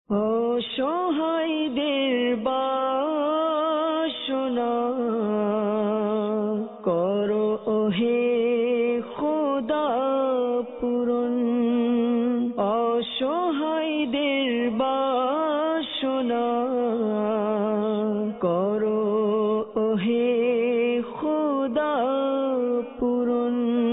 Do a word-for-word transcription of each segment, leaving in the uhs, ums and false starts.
অসহায়দের বাসনা করো ওহে খোদা পূরণ, অসহায়দের বাসনা করো ওহে খোদা পূরণ।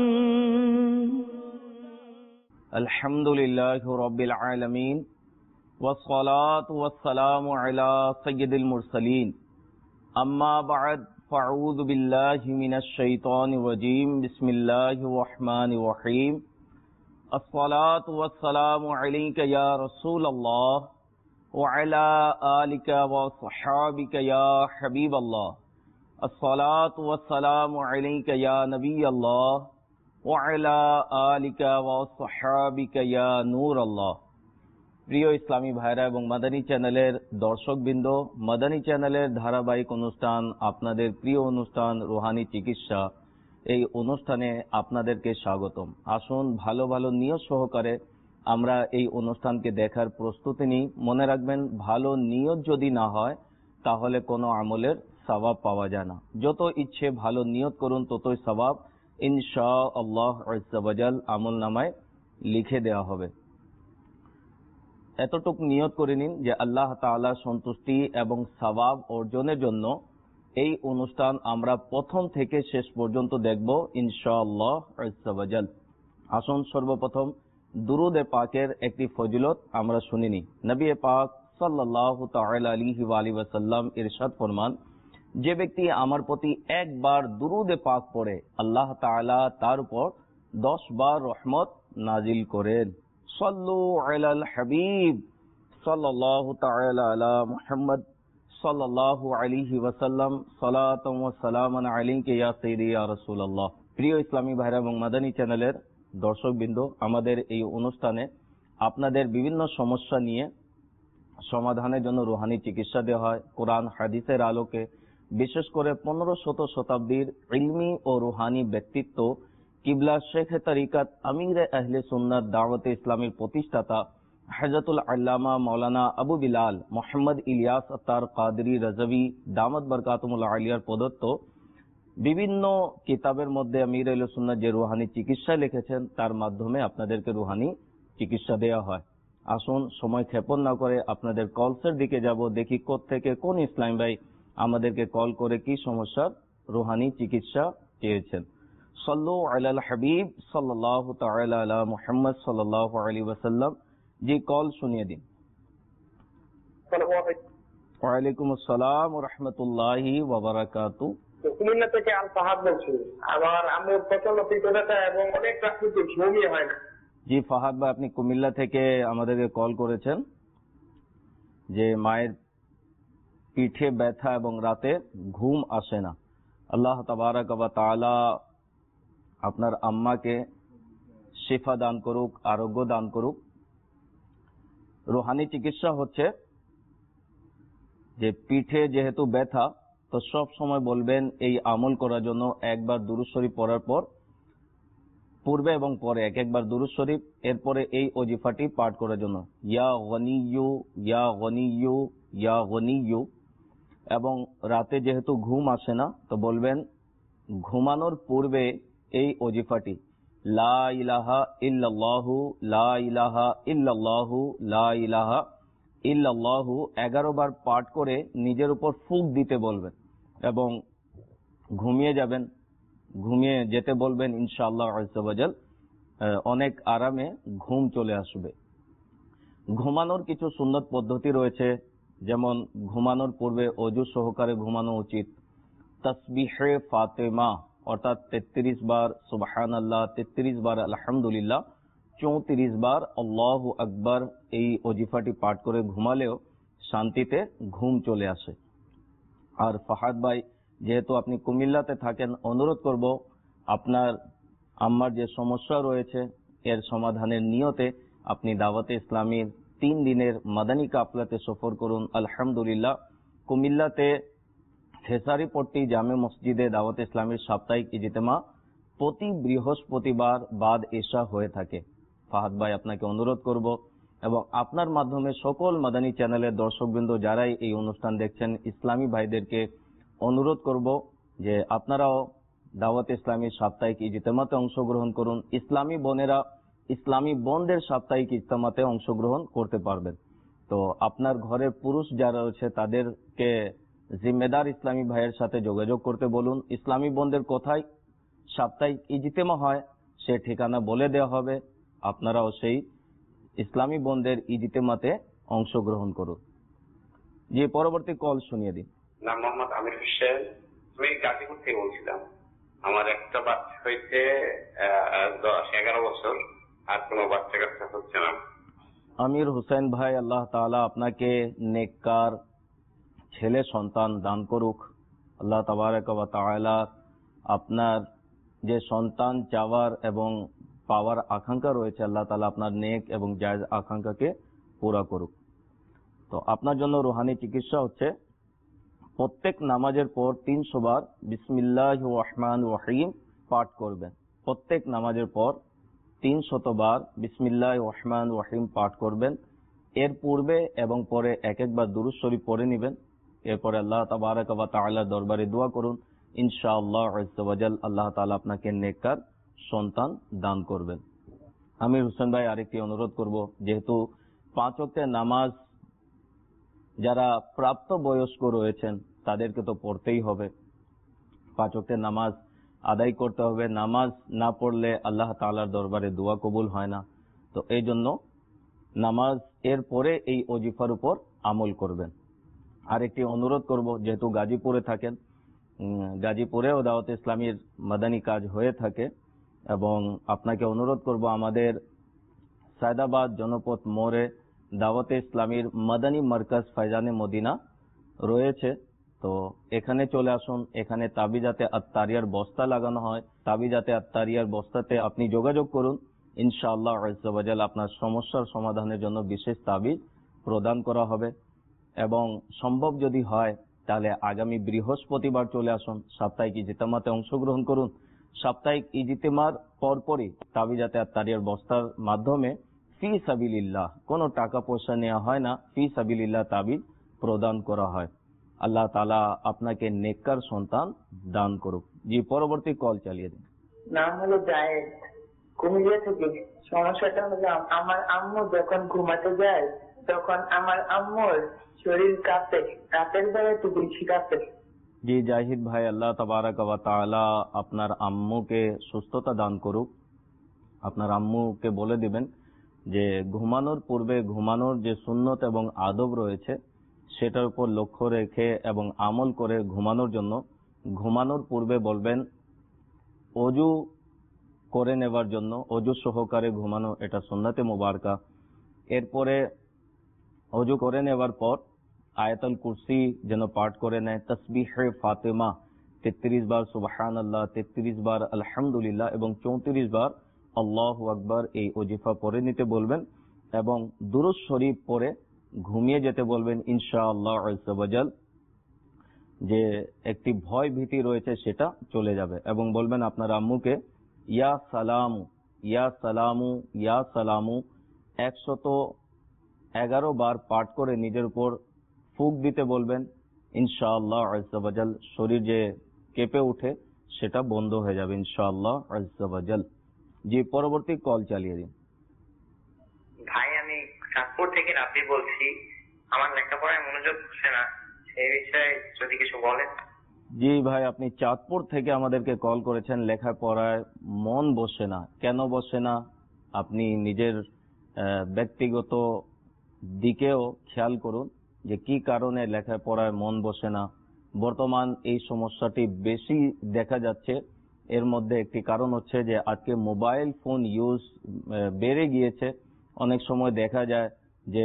আলহামদুলিল্লাহি রাব্বিল আলামিন والصلاة والسلام على سيد المرسلين أما بعد فأعوذ بالله من الشيطان الرجيم بسم الله الرحمن الرحيم الصلاة والسلام عليك يا رسول الله وعلى آلك وصحابك يا حبيب الله الصلاة والسلام عليك يا نبي الله وعلى آلك وصحابك يا نور الله। প্রিয় ইসলামী ভাইরা এবং মাদানী চ্যানেলের দর্শকবৃন্দ, মাদানী চ্যানেলের ধারাবাহিক অনুষ্ঠান আপনাদের প্রিয় অনুষ্ঠান রুহানি চিকিৎসা, এই অনুষ্ঠানে আপনাদেরকে স্বাগতম। আসুন ভালো ভালো নিয়ত সহকারে আমরা এই অনুষ্ঠানকে দেখার প্রস্তুতি নিই। মনে রাখবেন, ভালো নিয়ত যদি না হয় তাহলে কোনো আমলের সওয়াব পাওয়া যায় না। যত ইচ্ছে ভালো নিয়ত করুন, ততই সওয়াব ইনশাআল্লাহ আযজা ওয়া জাল আমল নামায় লিখে দেওয়া হবে। এতটুকু নিয়ত করে নিন যে আল্লাহ তাআলার সন্তুষ্টি এবং সওয়াব অর্জনের জন্য এই অনুষ্ঠান আমরা প্রথম থেকে শেষ পর্যন্ত দেখব ইনশাআল্লাহ আযজা ওয়া জাল। আসুন সর্বপ্রথম দুরূদ পাকের একটি ফজিলত আমরা শুনে নিই। নবী পাক সাল্লাল্লাহু তাআলা আলাইহি ওয়া আলিহি ওয়াসাল্লাম ইরশাদ ফরমান, যে ব্যক্তি আমার প্রতি একবার দুরূদ পাক পড়ে আল্লাহ তাআলা তার উপর দশ বার রহমত নাজিল করেন। সাল্লু আলাল হাবিব সাল্লাল্লাহু তাআলা আলা মুহাম্মদ সাল্লাল্লাহু আলাইহি ওয়াসাল্লাম সালাতাম ওয়া সালামান আলাইকা ইয়া সাইয়্যিদি ইয়া রাসূলুল্লাহ। প্রিয় ইসলামী ভাইরা এবং মাদানী চ্যানেলের দর্শকবৃন্দ, আমাদের এই অনুষ্ঠানে আপনাদের বিভিন্ন সমস্যা নিয়ে সমাধানের জন্য রুহানি চিকিৎসা দেওয়া হয় কোরআন হাদিসের আলোকে। বিশেষ করে পনেরো শত শতাব্দীর ইলমি ও রুহানি ব্যক্তিত্ব কিবলা শেখ তরিকত আমির আহলে সুন্নাত দাওয়াতে ইসলামের প্রতিষ্ঠাতা হযরতুল আল্লামা মাওলানা আবু বিলাল মোহাম্মদ ইলিয়াস আত্তার কাদরি রাজভী দামাত বরকাতুল আলিয়ার প্রদত্ত বিভিন্ন কিতাবের মধ্যে আমির আহলে সুন্নাত যে রুহানি চিকিৎসা লিখেছেন, তার মাধ্যমে আপনাদেরকে রুহানি চিকিৎসা দেওয়া হয়। আসুন সময় ক্ষেপণ না করে আপনাদের কলসের দিকে যাব, দেখি কোত্থেকে কোন ইসলাম ভাই আমাদেরকে কল করে কি সমস্যার রুহানি চিকিৎসা চেয়েছেন। সাল্লু আলাল হাবিব সাল্লাল্লাহু তাআলা আলা মুহাম্মদ সাল্লাল্লাহু আলাইহি ওয়াসাল্লাম। জি, কল শুনিয়ে দিন। ওয়া আলাইকুম আসসালাম ওয়া রাহমাতুল্লাহি ওয়া বারাকাতুহু। কুমিল্লা থেকে আল ফাহাদ বলছি। আমার আম্মুর প্রচন্ড পেট ব্যথা এবং অনেক রাত্রিতে ঘুমই হয় না। জি ফাহাদ ভাই, আপনি কুমিল্লা থেকে আমাদেরকে কল করেছেন যে মায়ের পিঠে ব্যথা এবং রাতে ঘুম আসে না। আল্লাহ তাবারাক ওয়া তাআলা আপনার আম্মাকে শিফা দান করুক, আরোগ্য দান করুক। রুহানি চিকিৎসা হচ্ছে যে পিঠে যেহেতু ব্যথা, তো সব সময় বলবেন এই আমল করার জন্য একবার দুরূদ শরীফ পড়ার পর পূর্বে এবং পরে এক একবার দুরূদ শরীফ, এরপরে এই ওজিফাটি পাঠ করার জন্য ইয়া গনিয়্যু ইয়া গনিয়্যু ইয়া গনিয়্যু। এবং রাতে যেহেতু ঘুম আসে না, তো বলবেন ঘুমানোর পূর্বে এই ওজিফাটি লা ইলাহা ইল্লাল্লাহু লা ইলাহা ইল্লাল্লাহু লা ইলাহা ইল্লাল্লাহু এগারো বার পাঠ করে নিজের উপর ফুঁক দিতে বলবেন এবং ঘুমিয়ে যাবেন। ঘুমিয়ে যেতে বলবেন, ইনশাআল্লাহ আযজা ওয়া জাল অনেক আরামে ঘুম চলে আসবে। ঘুমানোর কিছু সুন্নত পদ্ধতি রয়েছে, যেমন ঘুমানোর পূর্বে অজু সহকারে ঘুমানো উচিত। তাসবিহে ফাতেমা অর্থাৎ তেত্রিশ বার সুবহানাল্লাহ, তেত্রিশ বার আলহামদুলিল্লাহ, চৌত্রিশ বার আল্লাহু আকবার এই ওজিফাটি পাঠ করে ঘুমালেও শান্তিতে ঘুম চলে আসে। আর ফাহাদ ভাই, যেহেতু আপনি কুমিল্লাতে থাকেন, অনুরোধ করব আপনার আম্মার যে সমস্যা রয়েছে এর সমাধানের নিয়তে আপনি দাওয়াতে ইসলামীর তিন দিনের মাদানী কাফলাতে সফর করুন। আলহামদুলিল্লাহ, কুমিল্লাতে খেসারিপট্টি জামে মসজিদে দাওয়াত ইসলামীর সাপ্তাহিক ইজতেমা প্রতি বৃহস্পতিবার বাদ এশা হয়ে থাকে। ফাহাদ ভাই, আপনাকে অনুরোধ করব এবং আপনার মাধ্যমে সকল মাদানী চ্যানেলের দর্শকবৃন্দ যারাই এই অনুষ্ঠান দেখছেন, ইসলামী ভাইদেরকে অনুরোধ করব যে আপনারাও দাওয়াত ইসলামী সাপ্তাহিক ইজতেমাতে অংশগ্রহণ করুন। ইসলামী বোনেরা ইসলামী বোনদের সাপ্তাহিক ইজতেমাতে অংশগ্রহণ করতে পারবেন। তো আপনার ঘরের পুরুষ যারা রয়েছে তাদেরকে জিম্মেদার ইসলামী ভাইয়ের সাথে যোগাযোগ করতে বলুন। ইসলামী বোনদের কোথায় সাপ্তাহিক ইজতেমা হয় সে ঠিকানা বলে দেওয়া হবে, আপনারাও সেই ইসলামী বোনদের ইজতেমাতে অংশগ্রহণ করুন। যে পরবর্তী কল শুনিয়ে দিন। নাম মোহাম্মদ আমির হোসেন, আমি গাজীপুর থেকে বলছিলাম। আমার একটা বাচ্চা হয়েছে দশ এগারো বছর, আর কোনো বাচ্চা কাচ্চা হচ্ছে না। আমির হোসেন ভাই, আল্লাহ তাআলা আপনাকে নেককার ছেলে সন্তান দান করুক। আল্লাহ তাবারাক ওয়া তাআলা আপনার যে সন্তান চাওয়ার এবং পাওয়ার আকাঙ্ক্ষা রয়েছে, আল্লাহ তাআলা আপনার নেক এবং জায়েজ আকাঙ্ক্ষাকে পুরা করুক। তো আপনার জন্য রুহানি চিকিৎসা হচ্ছে প্রত্যেক নামাজের পর তিনশো বার বিসমিল্লাহির রহমানির রহিম পাঠ করবেন। প্রত্যেক নামাজের পর তিনশত বার বিসমিল্লাহির রহমানির রহিম পাঠ করবেন। এর পূর্বে এবং পরে এক একবার দুরূদ শরীফ পড়ে নেবেন। এরপরে আল্লাহ তাবারাক ওয়া তাআলার দরবারে দোয়া করুন, ইনশাআল্লাহ আযজা ওয়া জাল আল্লাহ তাআলা আপনাকে নেককার সন্তান দান করবেন। আমির হোসেন ভাই, আরেকটি অনুরোধ করব, যেহেতু পাঁচ ওয়াক্তের নামাজ যারা প্রাপ্ত বয়স্ক রয়েছেন তাদেরকে তো পড়তেই হবে, পাঁচ ওয়াক্তের নামাজ আদায় করতে হবে। নামাজ না পড়লে আল্লাহ তাআলার দরবারে দোয়া কবুল হয় না। তো এই জন্য নামাজ এর পরে এই ওজিফার উপর আমল করবেন। আরেকটি অনুরোধ করব, যেহেতু গাজীপুরে থাকেন, গাজীপুরেও দাওয়াত ইসলামীর মাদানী কাজ হয়ে থাকে, এবং আপনাকে অনুরোধ করব আমাদের সায়দাবাদ জনপথ মোড়ে দাওয়াতে ইসলামীর মাদানী মার্কাজ ফাইজানে মদিনা রয়েছে। তো এখানে চলে আসুন। এখানে তাবিজাতে আত্তারিয়ার বস্তা লাগানো হয়। তাবিজাতে আত্তারিয়ার বস্তাতে আপনি যোগাযোগ করুন, ইনশাআল্লাহ আযজা ওয়া জাল আপনার সমস্যার সমাধানের জন্য বিশেষ তাবিজ প্রদান করা হবে। এবং সম্ভব যদি হয় তাহলে আগামী বৃহস্পতিবার চলে আসুন, সাপ্তাহিক ইজতেমাতে অংশগ্রহণ করুন। সাপ্তাহিক ইজতেমার পরপরই তাবিজাতে আত্তারিয়ার বস্তার মাধ্যমে ফি সাবিলিল্লাহ, কোনো টাকা পয়সা নেওয়া হয় না, ফি সাবিলিল্লাহ তাবিজ প্রদান করা হয়। আল্লাহ তাআলা আপনাকে নেককার সন্তান দান করুক। জি, পরবর্তী কল চালিয়ে দিন। নাম হলো জায়েদ, কুমিল্লা থেকে। সমস্যাটা হলো আমার আম্মু যখন ঘুমাতে যায় তখন আমার আম্মুর শরীর কাঁপে, রাতের বেলা একটু বেশি কাঁপে। জি জাহিদ ভাই, আল্লাহ তাবারাক ওয়া তাআলা আপনার আম্মুকে সুস্থতা দান করুক। আপনার আম্মুকে বলে দিবেন যে ঘুমানোর পূর্বে ঘুমানোর যে সুন্নত এবং আদব রয়েছে সেটার উপর লক্ষ্য রেখে এবং আমল করে ঘুমানোর জন্য ঘুমানোর পূর্বে বলবেন অজু করে নেবার জন্য, অজু সহকারে ঘুমানো এটা সুন্নতে মুবারকা। এরপরে অজু করে নেবার পর আয়াতুল কুরসি যেন পাঠ করে নেয়, তাসবিহে ফাতেমা তেত্রিশ বার সুবহানাল্লাহ, তেত্রিশ বার আলহামদুলিল্লাহ এবং চৌত্রিশ বার আল্লাহু আকবার এই ওজিফা পড়ে নিতে বলবেন এবং দুরূদ শরীফ পড়ে ঘুমিয়ে যেতে বলবেন। ইনশাআল্লাহ আযজা ওয়া জাল যে একটি ভয় ভীতি রয়েছে সেটা চলে যাবে। এবং বলবেন আপনার আম্মুকে ইয়া সালামু ইয়া সালামু ইয়া সালামু একশত এগারো বার পাঠ করে নিজের উপর ফুঁক দিতে বলবেন। ইনশাআল্লাহ আযজা ওয়া জাল শরীর যে কেঁপে উঠে সেটা বন্ধ হয়ে যাবে ইনশাআল্লাহ আযজা ওয়া জাল। জি, পরবর্তী কল চালিয়ে দিন। ভাই, আমি চাঁদপুর থেকে রাব্বি বলছি। আমার লেখাপড়ায় মনোযোগ হচ্ছে না, সেই বিষয়ে যদি কিছু বলেন। জি ভাই, আপনি চাঁদপুর থেকে আমাদেরকে কল করেছেন, লেখাপড়ায় মন বসে না। কেন বসে না আপনি নিজের ব্যক্তিগত দিকেও খেয়াল করুন যে কি কারণে লেখাপড়ায় মন বসে না। বর্তমান এই সমস্যাটি বেশি দেখা যাচ্ছে। এর মধ্যে একটি কারণ হচ্ছে যে আজকে মোবাইল ফোন ইউজ বেড়ে গিয়েছে। অনেক সময় দেখা যায় যে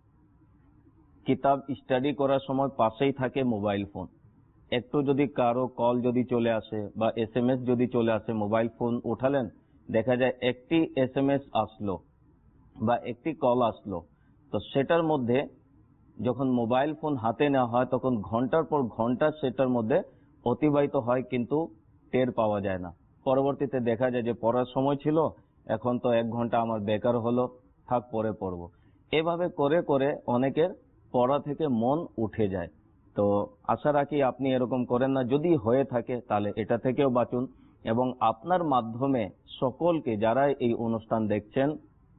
কিতাব স্টাডি করার সময় পাশেই থাকে মোবাইল ফোন। একটু যদি কারো কল যদি চলে আসে বা এস এম এস যদি চলে আসে, মোবাইল ফোন উঠালেন, দেখা যায় একটি এস এম এস আসলো বা একটি কল আসলো, তো সেটার মধ্যে যখন মোবাইল ফোন হাতে নেওয়া হয় তখন ঘন্টার পর ঘন্টা সেটার মধ্যে অতিবাহিত হয়, কিন্তু টের পাওয়া যায় না। পরবর্তীতে দেখা যায় যে পড়ার সময় ছিল, এখন তো এক ঘন্টা আমার বেকার হলো, থাক পরে পড়বো। এভাবে করে করে অনেকের পড়া থেকে মন উঠে যায়। তো আশা রাখি আপনি এরকম করেন না। যদি হয়ে থাকে তাহলে এটা থেকেও বাঁচুন এবং আপনার মাধ্যমে সকলকে, যারা এই অনুষ্ঠান দেখছেন,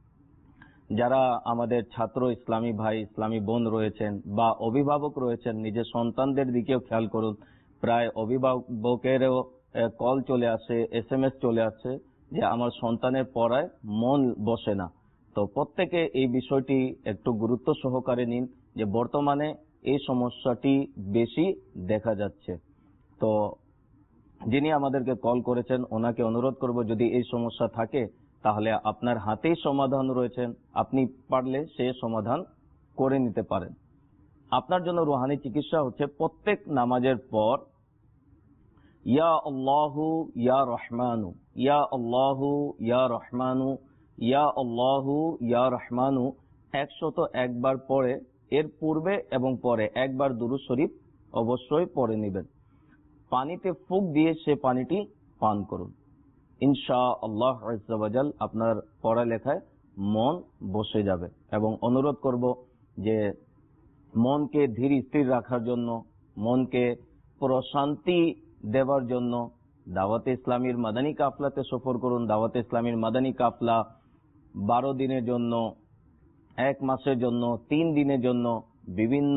যারা আমাদের ছাত্র ইসলামী ভাই ইসলামী বোন রয়েছেন বা অভিভাবক রয়েছেন, নিজের সন্তানদের দিকেও খেয়াল করুন। প্রায় অভিভাবকেরও কল চলে আসে, এস এম এস চলে আসে যে আমার সন্তানের পড়ায় মন বসে না। তো প্রত্যেকে এই বিষয়টি একটু গুরুত্ব সহকারে নিন যে বর্তমানে এই সমস্যাটি বেশি দেখা যাচ্ছে। তো যিনি আমাদেরকে কল করেছেন ওনাকে অনুরোধ করব, যদি এই সমস্যা থাকে তাহলে আপনার হাতেই সমাধান রয়েছেন, আপনি পারলে সে সমাধান করে নিতে পারেন। আপনার জন্য রুহানি চিকিৎসা হচ্ছে প্রত্যেক নামাজের পর ইয়া আল্লাহু ইয়া রহমানু, ইয়া আল্লাহু ইয়া রহমানু, ইয়া আল্লাহু ইয়া রহমানু একশত একবার পরে এর পূর্বে এবং পরে একবার দুরূদ শরীফ অবশ্যই পড়ে নেবেন। পানিতে ফুঁক দিয়ে সে পানিটি পান করুন। ইনশাআল্লাহ আযজা ওয়া জাল আপনার পড়ালেখায় মন বসে যাবে। এবং অনুরোধ করব যে মনকে ধীর স্থির রাখার জন্য, মনকে প্রশান্তি দেওয়ার জন্য দাওয়াতে ইসলামীর মাদানী কাফলাতে সফর করুন। দাওয়াতে ইসলামীর মাদানী কাফলা বারো দিনের জন্য, এক মাসের জন্য, তিন দিনের জন্য বিভিন্ন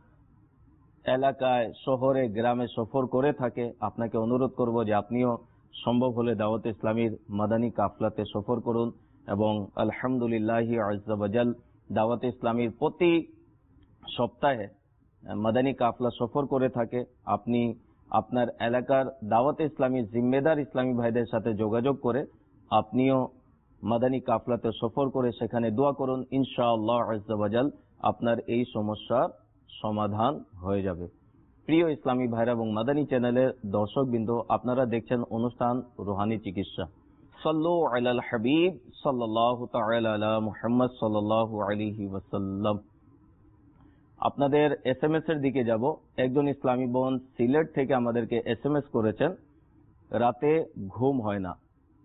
এলাকায়, শহরে, গ্রামে সফর করে থাকে। আপনাকে অনুরোধ করব যে আপনিও সম্ভব হলে দাওয়াতে ইসলামীর মাদানী কাফলাতে সফর করুন। এবং আলহামদুলিল্লাহি আযজা ওয়া জাল দাওয়াতে ইসলামীর প্রতি সপ্তাহে মাদানী কাফলা সফর করে থাকে। আপনি আপনার এলাকার দাওয়াতে ইসলামীর জিম্মেদার ইসলামী ভাইদের সাথে যোগাযোগ করে আপনিও মাদানী কাফলাতে সফর করে সেখানে দোয়া করুন। ইনশাআল্লাহ আযজা ওয়া জাল আপনার এই সমস্যার সমাধান হয়ে যাবে। প্রিয় ইসলামী ভাইরা এবং মাদানী চ্যানেলের দর্শকবৃন্দ, আপনারা দেখছেন অনুষ্ঠান রুহানি চিকিৎসা। সাল্লু আলাল হাবিব সাল্লাল্লাহু তাআলা আলা মুহাম্মদ সাল্লাল্লাহু আলাইহি ওয়াসাল্লাম। আপনাদের এস এম এস এর দিকে যাব। একজন ইসলামী বোন সিলেট থেকে আমাদেরকে এস এম এস করেছেন, রাতে ঘুম হয় না,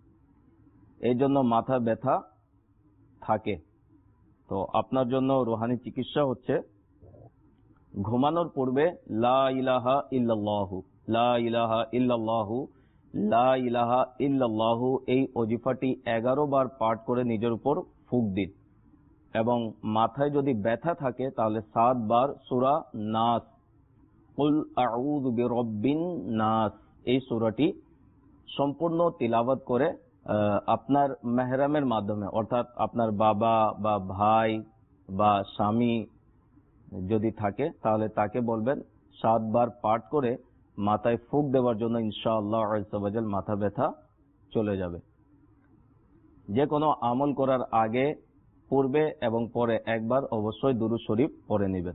এই জন্য মাথা ব্যথা থাকে। তো আপনার জন্য রুহানি চিকিৎসা হচ্ছে ঘুমানোর পূর্বে লা ইলাহা ইল্লাল্লাহু, লা ইলাহা ইল্লাল্লাহু, লা ইলাহা ইল্লাল্লাহু এই ওজিফাটি এগারো বার পাঠ করে নিজের উপর ফুঁক দিন। এবং মাথায় যদি ব্যথা থাকে তাহলে সাত বার সূরা নাস, কুল আউযু বিরাব্বিন নাস এই সূরাটি সম্পূর্ণ তিলাওয়াত করে আপনার মেহরামের মাধ্যমে, অর্থাৎ আপনার বাবা বা ভাই বা স্বামী যদি থাকে তাহলে তাকে বলবেন সাতবার পাঠ করে মাথায় ফুঁক দেওয়ার জন্য। ইনশাআল্লাহ আযজা ওয়া জাল মাথা ব্যথা চলে যাবে। যে কোনো আমল করার আগে, পূর্বে এবং পরে একবার অবশ্যই দুরূদ শরীফ পড়ে নেবেন।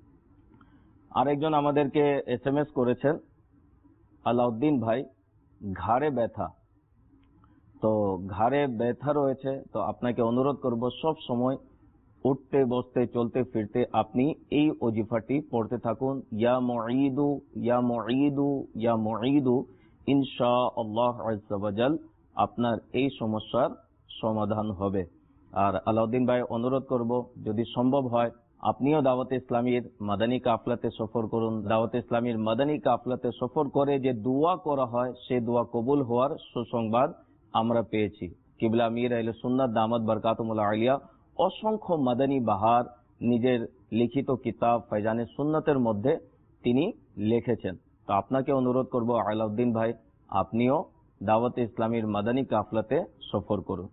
আরেকজন আমাদেরকে এস এম এস করেছেন, আলাউদ্দিন ভাই, ঘাড়ে ব্যথা। তো ঘাড়ে ব্যথা রয়েছে, তো আপনাকে অনুরোধ করব সব সময় উঠতে বসতে চলতে ফিরতে আপনি এই ওজিফাটি পড়তে থাকুন। ইয়া মুঈদু ইয়া মুঈদু ইয়া মুঈদু ইনশাআল্লাহ আযজা ওয়া জাল আপনার এই সমস্যার সমাধান হবে। আর আলাউদ্দিন ভাই অনুরোধ করব যদি সম্ভব হয় আপনিও দাওয়াতে ইসলামীর মাদানী কাফলাতে সফর করুন। দাওয়াতে ইসলামীর মাদানী কাফলাতে সফর করে যে দোয়া করা হয় সে দোয়া কবুল হওয়ার সুসংবাদ আমরা পেয়েছি। কিবলা আমির আহলে সুন্নাত দামাত বরকাতুহুল আলিয়া অসংখ্য মাদানী বাহার নিজের লিখিত কিতাব ফাইজানে সুন্নাতের মধ্যে তিনি লিখেছেন। তো আপনাকে অনুরোধ করব আলাউদ্দিন ভাই, আপনিও দাওয়াতে ইসলামীর মাদানী কাফলাতে সফর করুন।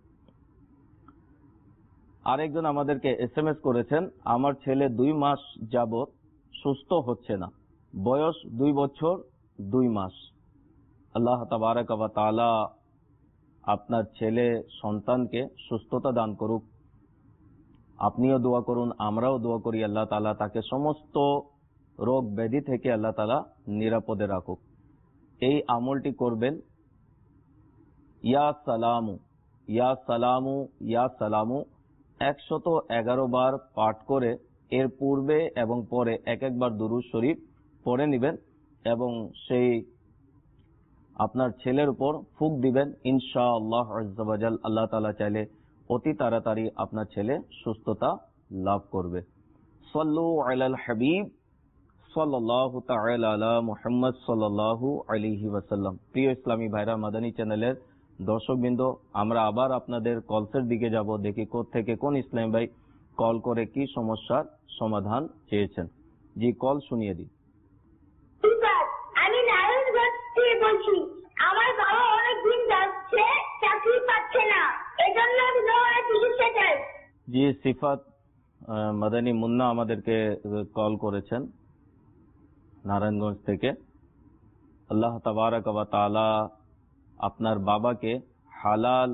আরেকজন আমাদেরকে এস এম এস করেছেন, আমার ছেলে দুই মাস যাবত সুস্থ হচ্ছে না, বয়স দুই বছর দুই মাস। আল্লাহ তাবারাক ওয়া তাআলা আপনার ছেলে সন্তানকে সুস্থতা দান করুক। আপনিও দোয়া করুন, আমরাও দোয়া করি আল্লাহ তাআলা তাকে সমস্ত রোগ ব্যাধি থেকে আল্লাহ তাআলা নিরাপদে রাখুক। এই আমলটি করবেন, ইয়া সালামু ইয়া সালামু ইয়া সালামু একশত এগারো বার পাঠ করে এর পূর্বে এবং পরে এক একবার দুরূদ শরীফ পড়ে নেবেন এবং সেই আপনার ছেলের উপর ফুঁক দিবেন। ইনশাআল্লাহ আযজা ওয়া জাল আল্লাহ তাআলা চাইলে অতি তাড়াতাড়ি আপনার ছেলে সুস্থতা লাভ করবে। সাল্লু আলাল হাবিব সাল্লাল্লাহু তাআলা আলা মুহাম্মদ সাল্লাল্লাহু আলাইহি ওয়াসাল্লাম। প্রিয় ইসলামী ভাইরা, মাদানী চ্যানেলের দর্শকবৃন্দ, আমরা আবার আপনাদের কলসের দিকে যাব, দেখি কোত্থেকে কোন ইসলামী ভাই কল করে কি সমস্যার সমাধান চেয়েছেন। জি, কল শুনিয়ে দিন। আমি নারায়ণগঞ্জ থেকে বলছি। আমার বাবা অনেক দিন যাচ্ছে, চাকরি পাচ্ছে না, এজন্য আমি চিকিৎসা চাই। জি, সিফাত মাদানী মুন্না আমাদেরকে কল করেছেন নারায়ণগঞ্জ থেকে। আল্লাহ তাবারাক ওয়া তাআলা আপনার বাবাকে হালাল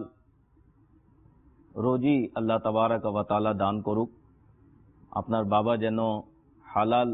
রোজি আল্লাহ তাবারাক ওয়া তাআলা দান করুক। আপনার বাবা যেন হালাল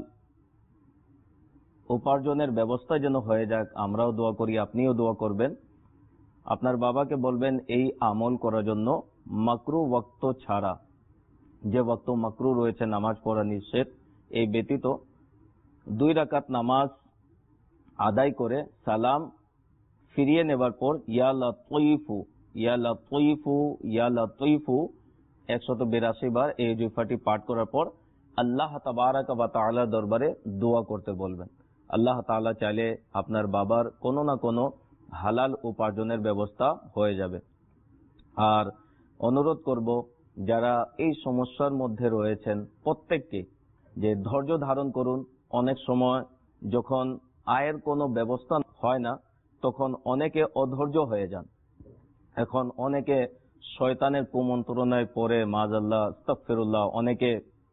উপার্জনের ব্যবস্থা যেন হয়ে যাক, আমরাও দোয়া করি, আপনিও দোয়া করবেন। আপনার বাবাকে বলবেন এই আমল করার জন্য মাকরু ওয়াক্ত ছাড়া, যে ওয়াক্ত মাকরু রয়েছে নামাজ পড়া নিষেধ, এই ব্যতীত দুই রাকাত নামাজ আদায় করে সালাম ফিরিয়ে নেবার পর ইয়া লাতীফু ইয়া লাতীফু ইয়া লাতীফু একশত বিরাশি বার এই ওজিফাটি পাঠ করার পর আল্লাহ তাবারাক ওয়া তাআলা দরবারে দোয়া করতে বলবেন। আল্লাহ তাআলা চাইলে আপনার বাবার কোনো না কোনো হালাল উপার্জনের ব্যবস্থা হয়ে যাবে। আর অনুরোধ করব, যারা এই সমস্যার মধ্যে রয়েছেন প্রত্যেককে যে ধৈর্য ধারণ করুন। অনেক সময় যখন আয়ের কোনো ব্যবস্থা হয় না, তখন অনেকে অধৈর্য হয়ে যান। এখন অনেকে শয়তানের কুমন্ত্রণায় পড়ে মাযাল্লাহ আস্তাগফিরুল্লাহ, অনেকে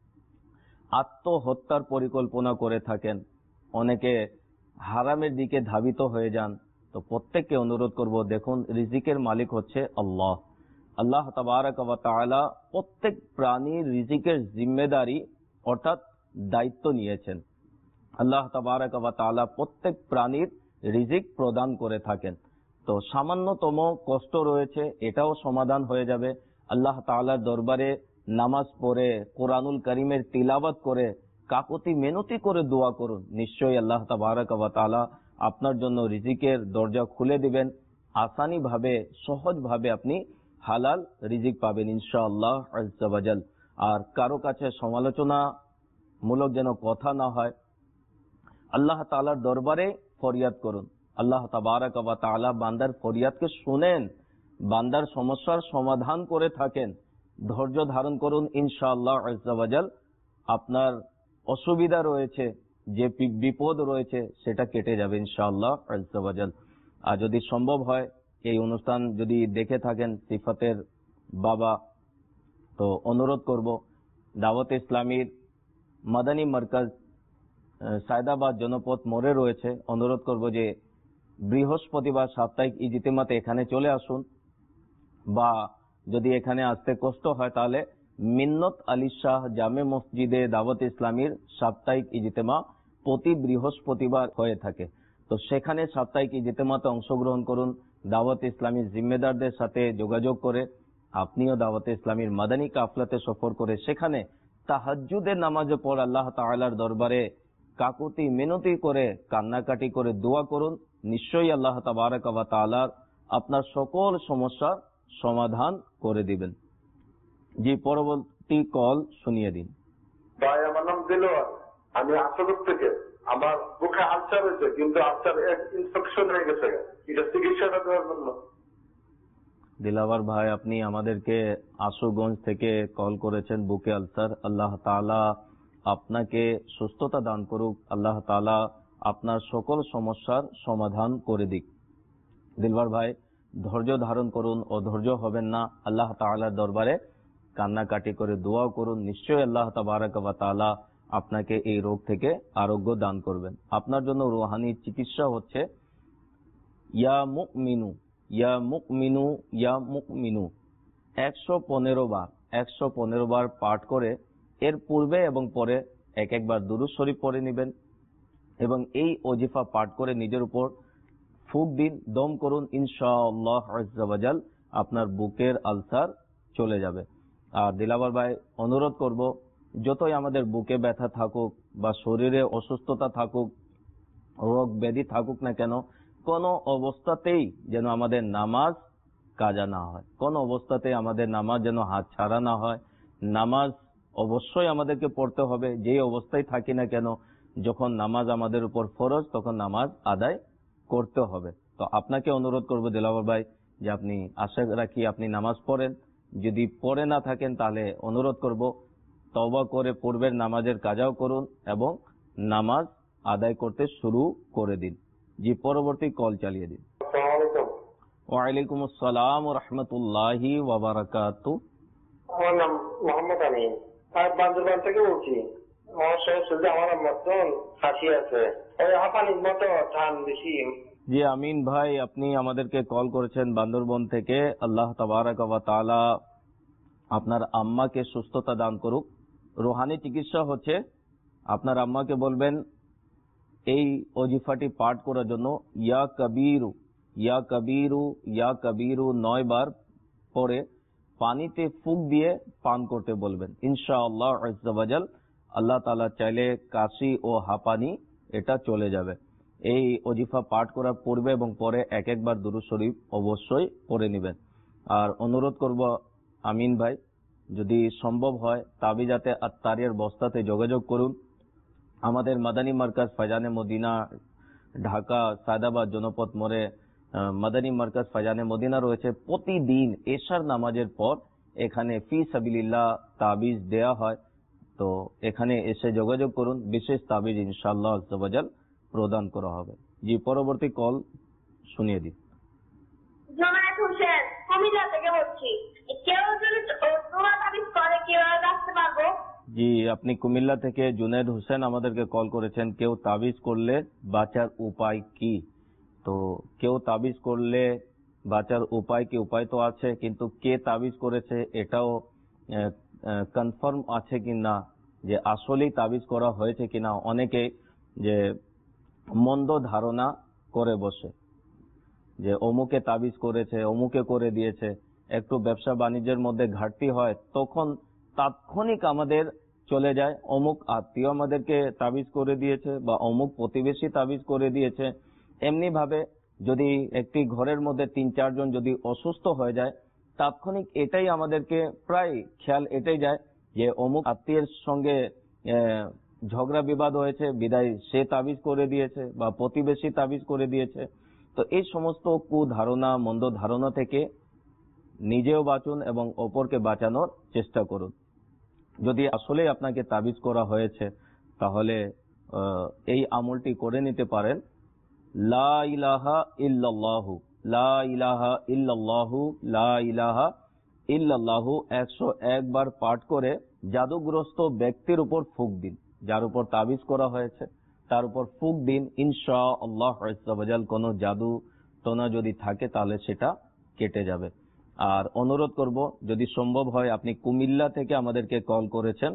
আত্মহত্যার পরিকল্পনা করে থাকেন, অনেকে হারামের দিকে ধাবিত হয়ে যান। তো প্রত্যেককে অনুরোধ করব, দেখুন রিজিকের মালিক হচ্ছে আল্লাহ। আল্লাহ তাবারাক ওয়া তাআলা প্রত্যেক প্রাণীর রিজিকের জিম্মেদারি অর্থাৎ দায়িত্ব নিয়েছেন। আল্লাহ তাবারাক ওয়া তাআলা প্রত্যেক প্রাণীর রিজিক প্রদান করে থাকেন। তো সামান্যতম কষ্ট রয়েছে, এটাও সমাধান হয়ে যাবে। আল্লাহ তাআলার দরবারে নামাজ পড়ে কোরআনুল কারীমের তিলাওয়াত করে কাকুতি মিনতি করে দোয়া করুন, নিশ্চয়ই আল্লাহ তাবারাক ওয়া তাআলা আপনার জন্য রিজিকের দরজা খুলে দিবেন। আসানি ভাবে, সহজ ভাবে আপনি হালাল রিজিক পাবেন ইনশাআল্লাহ আযজা ওয়া জাল। আর কারো কাছে সমালোচনা মূলক যেন কথা না হয়, আল্লাহ তাআলার দরবারে ফরিয়াদ করুন। আল্লাহ তাবারাক ওয়া তাআলা বান্দার ফরিয়াদকে শুনেন, বান্দার সমস্যার সমাধান করে থাকেন। ধৈর্য ধারণ করুন, ইনশাআল্লাহ আযজা ওয়া জাল আপনার অসুবিধা রয়েছে, যে বিপদ রয়েছে সেটা কেটে যাবে ইনশাআল্লাহ আযজা ওয়া জাল। আর যদি সম্ভব হয়, এই অনুষ্ঠান যদি দেখে থাকেন সিফাতের বাবা, তো অনুরোধ করব দাওয়াত ইসলামীর মাদানী মার্কাজ সায়দাবাদ জনপথ মোড়ে রয়েছে। অনুরোধ করব যে বৃহস্পতিবার সাপ্তাহিক ইজতিমাতে এখানে চলে আসুন, বা যদি এখানে আসতে কষ্ট হয় তাহলে মিন্নত আলী শাহ জামে মসজিদে দাওয়াত ইসলামীর সাপ্তাহিক ইজতেমা প্রতি বৃহস্পতিবার হয়ে থাকে। তো সেখানে সাপ্তাহিক ইজতেমাতে অংশগ্রহণ করুন। দাওয়াত ইসলামীর জিম্মেদারদের সাথে যোগাযোগ করে আপনিও দাওয়াত ইসলামীর মাদানী কাফলাতে সফর করে সেখানে তাহাজ্জুদের নামাজে পড়ে আল্লাহ তাআলার দরবারে কাকুতি মিনতি করে কান্নাকাটি করে দোয়া করুন, নিশ্চয়ই আল্লাহ তাবারাক ওয়া তাআলা আপনার সকল সমস্যার সমাধান করে দিবেন। জি, পরবর্তী কল শুনিয়ে দিন। ভাই, আমার নাম দিলওয়ার, আমি আসাদুর থেকে। আমার বুকে আলসার হয়েছে, কিন্তু আলসার ইনফেকশন হয়ে গেছে, এটা চিকিৎসাটা দেওয়ার জন্য। দিলাওয়ার ভাই, আপনি আমাদেরকে আশুগঞ্জ থেকে কল করেছেন, বুকে আলসার। আল্লাহ তাআলা আপনাকে সুস্থতা দান করুক, আল্লাহ তাআলা আপনার সকল সমস্যার সমাধান করে দিক। দিলওয়ার ভাই, ধৈর্য ধারণ করুন, অধৈর্য হবেন না। আল্লাহ তাআলার দরবারে কান্নাকাটি করে দোয়া করুন, নিশ্চয়ই আল্লাহ তাবারাক ওয়া তাআলা আপনাকে এই রোগ থেকে আরোগ্য দান করবেন। আপনার জন্য রুহানি চিকিৎসা হচ্ছে ইয়া মুমিনু ইয়া মুমিনু ইয়া মুমিনু একশো পনেরো বার একশো পনেরো বার পাঠ করে এর পূর্বে এবং পরে এক একবার দুরূদ শরীফ পড়ে নেবেন, এবং এই ওজিফা পাঠ করে নিজের উপর ফুক দিন, দম করুন, ইনশাআল্লাহ আযজা ওয়া জাল আপনার বুকের আলসার চলে যাবে। আর দিলাওয়ার ভাই, অনুরোধ করব, যতই আমাদের বুকে ব্যথা থাকুক বা শরীরে অসুস্থতা থাকুক, রোগ ব্যাধি থাকুক না কেন, কোন অবস্থাতেই যেন আমাদের নামাজ কাজা না হয়, কোন অবস্থাতেই আমাদের নামাজ যেন হাত ছাড়া না হয়। নামাজ অবশ্যই আমাদেরকে পড়তে হবে, যেই অবস্থায় থাকি না কেন। যখন নামাজ আমাদের উপর ফরজ তখন নামাজ আদায় করতে হবে। তো আপনাকে অনুরোধ করবো দিলাবর ভাই যে আপনি আশা রাখি আপনি নামাজ পড়েন, যদি পড়ে না থাকেন তাহলে অনুরোধ করব তওবা করে পূর্বের নামাজের কাজাও করুন এবং নামাজ আদায় করতে শুরু করে দিন। জি, পরবর্তী কল চালিয়ে দিন। ওয়ালাইকুম আসসালাম ওয়া রাহমাতুল্লাহি ওয়া বারাকাতুহু। আমার নাম মোহাম্মদ আমিন, আর বান্দরবান থেকে বলছি। আমার শুধু আমার মতন হাসি আছে, ওই হাঁপানির মতো টান বেশি। জি আমিন ভাই, আপনি আমাদেরকে কল করেছেন বান্দরবন থেকে। আল্লাহ তাবারাক ওয়া তাআলা আপনার আম্মাকে সুস্থতা দান করুক। রুহানি চিকিৎসা হচ্ছে, আপনার আম্মাকে বলবেন এই ওজিফাটি পাঠ করার জন্য ইয়া কবিরু ইয়া কবিরু ইয়া কবিরু নয় বার পরে পানিতে ফুঁক দিয়ে পান করতে বলবেন। ইনশাআল্লাহ আজ্জা ওয়া জাল আল্লাহ তাআলা চাইলে কাশি ও হাঁপানি এটা চলে যাবে। এই ওজিফা পাঠ করার পূর্বে এবং পরে এক একবার দুরূদ শরীফ অবশ্যই পড়ে নেবেন। আর অনুরোধ করব আমিন ভাই, যদি সম্ভব হয় তাবিজাতে আত্তারিয়ার বস্তাতে যোগাযোগ করুন। আমাদের মাদানী মার্কাজ ফায়জানে মদিনা, ঢাকা সায়দাবাদ জনপথ মোড়ে মাদানী মার্কাজ ফায়জানে মদিনা রয়েছে। প্রতিদিন এশার নামাজের পর এখানে ফি সাবিলিল্লাহ তাবিজ দেয়া হয়। তো এখানে এসে যোগাযোগ করুন, বিশেষ তাবিজ ইনশাআল্লাহ আজ্জা ওয়া জাল প্রদান করা হবে। জি, পরবর্তী কল শুনিয়ে দিন। জুনায়েদ হোসেন, কুমিল্লা থেকে বলছি। কেউ যদি দোয়া তাবিজ করে কিভাবে রাখতে পারবো? জি, আপনি কুমিল্লা থেকে জুনায়েদ হোসেন আমাদেরকে কল করেছেন। কেউ তাবিজ করলে বাঁচার উপায় কি? তো কেউ তাবিজ করলে বাঁচার উপায় কি? উপায় তো আছে, কিন্তু কে তাবিজ করেছে এটাও কনফার্ম আছে কিনা, যে আসলেই তাবিজ করা হয়েছে কিনা। অনেকে যে মন্দ ধারণা করে বসে যে অমুকে তাবিজ করেছে, অমুকে করে দিয়েছে। একটু ব্যবসা বাণিজ্যের মধ্যে ঘাটতি হয় তখন তাৎক্ষণিক আমাদের চলে যায় অমুক আত্মীয় আমাদেরকে তাবিজ করে দিয়েছে বা অমুক প্রতিবেশী তাবিজ করে দিয়েছে। এমনি ভাবে যদি একটি ঘরের মধ্যে তিন চারজন যদি অসুস্থ হয়ে যায়, তাৎক্ষণিক এটাই আমাদেরকে প্রায় খেয়াল এটাই যায় যে অমুক আত্মীয়ের সঙ্গে ঝগড়া বিবাদ হয়েছে, বিদায় সে তাবিজ করে দিয়েছে বা প্রতিবেশী তাবিজ করে দিয়েছে। তো এই সমস্ত কুধারণা, মন্দ ধারণা থেকে নিজেও বাঁচুন এবং অপরকে বাঁচানোর চেষ্টা করুন। যদি আসলে আপনাকে তাবিজ করা হয়েছে তাহলে এই আমলটি করে নিতে পারেন। লা ইলাহা ইল্লাল্লাহু লা ইলাহা ইল্লাল্লাহু লা ইলাহা ইল্লাল্লাহু একশো এক বার পাঠ করে জাদুগ্রস্ত ব্যক্তির উপর ফুঁক দিন। যার উপর তাবিজ করা হয়েছে তার উপর ফুঁক দিন। ইনশাআল্লাহ আজ্জা ওয়া জাল কোনো জাদু টোনা যদি থাকে তাহলে সেটা কেটে যাবে। আর অনুরোধ করব, যদি সম্ভব হয়, আপনি কুমিল্লা থেকে আমাদেরকে কল করেছেন।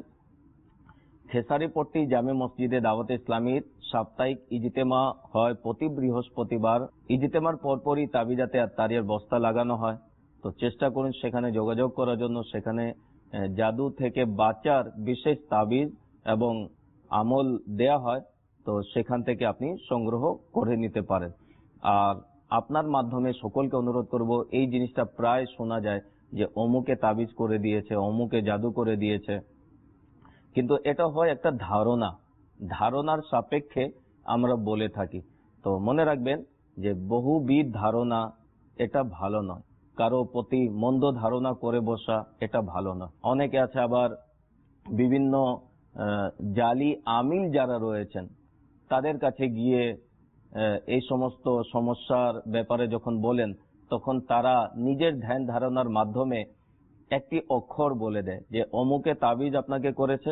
খেসারিপট্টি জামে মসজিদে দাওয়াতে ইসলামীর সাপ্তাহিক ইজতেমা হয় প্রতি বৃহস্পতিবার। ইজতেমার পরপরই তাবিজাতে আত্তারিয়ার বস্তা লাগানো হয়। তো চেষ্টা করুন সেখানে যোগাযোগ করার জন্য। সেখানে জাদু থেকে বাঁচার বিশেষ তাবিজ এবং আমল দেয়া হয়। তো সেখান থেকে আপনি সংগ্রহ করে নিতে পারেন। আর আপনার মাধ্যমে সকলকে অনুরোধ করব, এই জিনিসটা প্রায় শোনা যায় যে অমুকে তাবিজ করে দিয়েছে, অমুকে জাদু করে দিয়েছে, কিন্তু এটা হয় একটা ধারণা, ধারণার সাপেক্ষে আমরা বলে থাকি। তো মনে রাখবেন যে বহুবিধ ধারণা এটা ভালো নয়। কারো প্রতি মন্দ ধারণা করে বসা এটা ভালো নয়। অনেকে আছে আবার বিভিন্ন জালি আমিল যারা রয়েছেন তাদের কাছে গিয়ে এই সমস্ত সমস্যার ব্যাপারে যখন বলেন তখন তারা নিজের ধ্যান ধারণার মাধ্যমে একটি অক্ষর বলে দেয় যে অমুকে তাবিজ আপনাকে করেছে,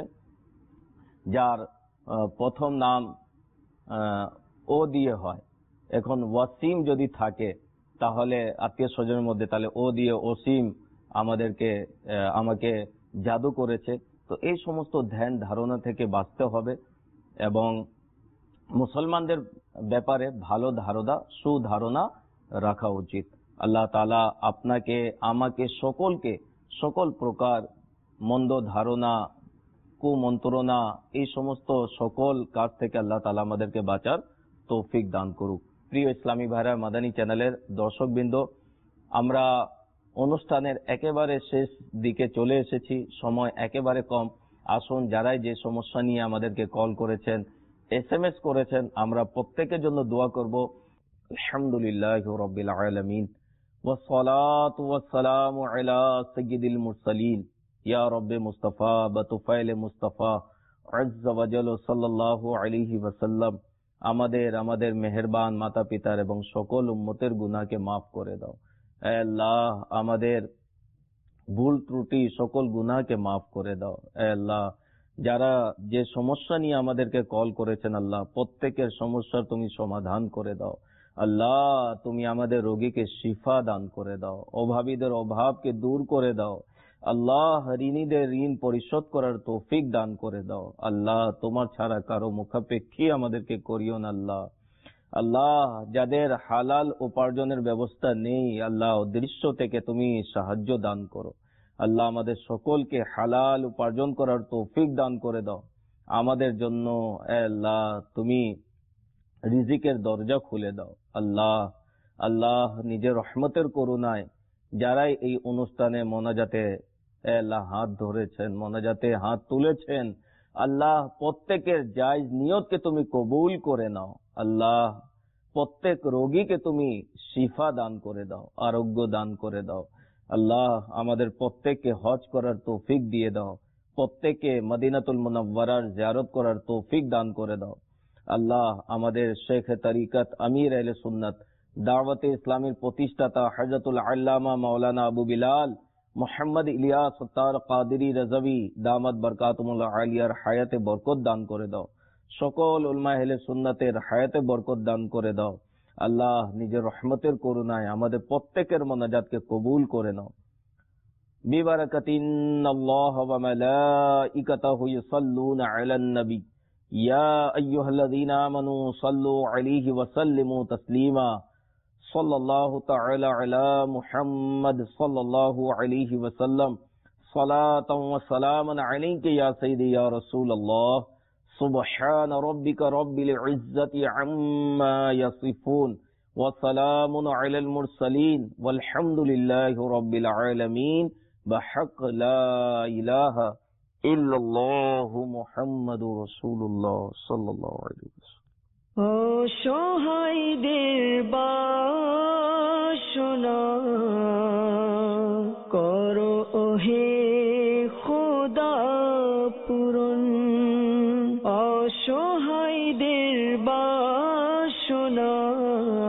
যার প্রথম নাম ও দিয়ে হয়। এখন ওয়াসিম যদি থাকে তাহলে আত্মীয় স্বজনের মধ্যে, তাহলে ও দিয়ে ওসিম আমাদেরকে আমাকে জাদু করেছে। তো এই সমস্ত ধ্যান ধারণা থেকে বাঁচতে হবে এবং মুসলমানদের ব্যাপারে ভালো ধারণা, সুধারণা রাখা উচিত। আল্লাহ তাআলা আপনাকে, আমাকে, সকলকে সকল প্রকার মন্দ ধারণা, কুমন্ত্রণা, এই সমস্ত সকল কাজ থেকে আল্লাহ তাআলা আমাদেরকে বাঁচার তৌফিক দান করুক। প্রিয় ইসলামী ভাইরা, মাদানী চ্যানেলের দর্শকবৃন্দ, আমরা অনুষ্ঠানের একেবারে শেষ দিকে চলে এসেছি, সময় একেবারে কম। আসুন যারাই যে সমস্যা নিয়ে আমাদেরকে কল করেছেন, এস এম এস করেছেন, আমরা প্রত্যেকের জন্য দোয়া করব। আলহামদুলিল্লাহি রাব্বিল আলামিন ওয়াসসালাতু ওয়াসসালামু আলা সাইয়্যিদিল মুরসালিন ইয়া রাব্বি মুস্তাফা বাতুফাইল মুস্তাফা আযজা ওয়াজাল সাল্লাল্লাহু আলাইহি ওয়াসাল্লাম। আমাদের আমাদের মেহেরবান মাতা পিতার এবং সকল উম্মতের গুনাহকে মাফ করে দাও। হে আল্লাহ, আমাদের ভুল ত্রুটি সকল গুনাহকে মাফ করে দাও। হে আল্লাহ, যারা যে সমস্যা নিয়ে আমাদেরকে কল করেছেন আল্লাহ, প্রত্যেকের সমস্যার তুমি সমাধান করে দাও। আল্লাহ, তুমি আমাদের রোগীকে শিফা দান করে দাও, অভাবীদের অভাবকে দূর করে দাও। আল্লাহ, ঋণীদের ঋণ পরিশোধ করার তৌফিক দান করে দাও। আল্লাহ, তোমার ছাড়া কারো মুখাপেক্ষী আমাদেরকে করিও না আল্লাহ। আল্লাহ, যাদের হালাল উপার্জনের ব্যবস্থা নেই আল্লাহ, দৃশ্য থেকে তুমি সাহায্য দান করো। আল্লাহ, আমাদের সকলকে হালাল উপার্জন করার তৌফিক দান করে দাও। আমাদের জন্য আল্লাহ তুমি রিজিকের দরজা খুলে দাও। আল্লাহ আল্লাহ নিজের রহমতের করুণায় যারাই এই অনুষ্ঠানে মোনাজাতে আল্লাহ হাত ধরেছেন, মোনাজাতে হাত তুলেছেন, আল্লাহ প্রত্যেকের জায়েজ নিয়তকে তুমি কবুল করে নাও। আল্লাহ, প্রত্যেক রোগীকে তুমি শিফা দান করে দাও, আরোগ্য দান করে দাও। আল্লাহ, আমাদের প্রত্যেককে হজ করার তৌফিক দিয়ে দাও, প্রত্যেককে মদিনাতুল মুনাওয়ারার জিয়ারত করার তৌফিক দান করে দাও। আল্লাহ, আমাদের শেখ তরিকত আমির আহলে সুন্নাত দাওয়াতে ইসলামের প্রতিষ্ঠাতা হযরতুল আল্লামা মাওলানা আবু বিলাল মোহাম্মদ ইলিয়াস সত্তার কাদেরী রাজভী দামাত বরকাতুমুল্লাহ আলিয়ার হায়াতে বরকত দান করে দাও। সকল উলমা আহলে সুন্নাতের হায়াতে বরকত দান করে দাও। আল্লাহ, নিজের রহমতের করুণায় আমাদের প্রত্যেকের মোনাজাতকে কবুল করে নাও। বিবারাকাতিন্নাল্লাহ ওয়া মালাইকাতাহু ইউসাল্লুনা আলান নবী ইয়া আইয়ুহাল্লাযীনা আমানু সাল্লু আলাইহি ওয়া সাল্লিমু তাসলিমা সাল্লাল্লাহু তাআলা আলা মুহাম্মদ সাল্লাল্লাহু আলাইহি ওয়া সাল্লাম সালাতান ওয়া সালামান আলাইকা ইয়া সাইয়্যিদি ইয়া রাসূলুল্লাহ সুবহান রাব্বিকা রাব্বিল ইজ্জাতি আম্মা ইয়াসিফুন ওয়া সালামুন আলাল মুরসালিন ওয়ালহামদুলিল্লাহি রাব্বিল আলামিন বিহাক্ক লা ইলাহা ইল্লাল্লাহু মুহাম্মাদুর রাসূলুল্লাহ সাল্লাল্লাহু আলাইহি ওয়াসাল্লাম। অসহায়দের বাসনা করো ওহে খোদা পূরণ, অসহায়দের বাসনা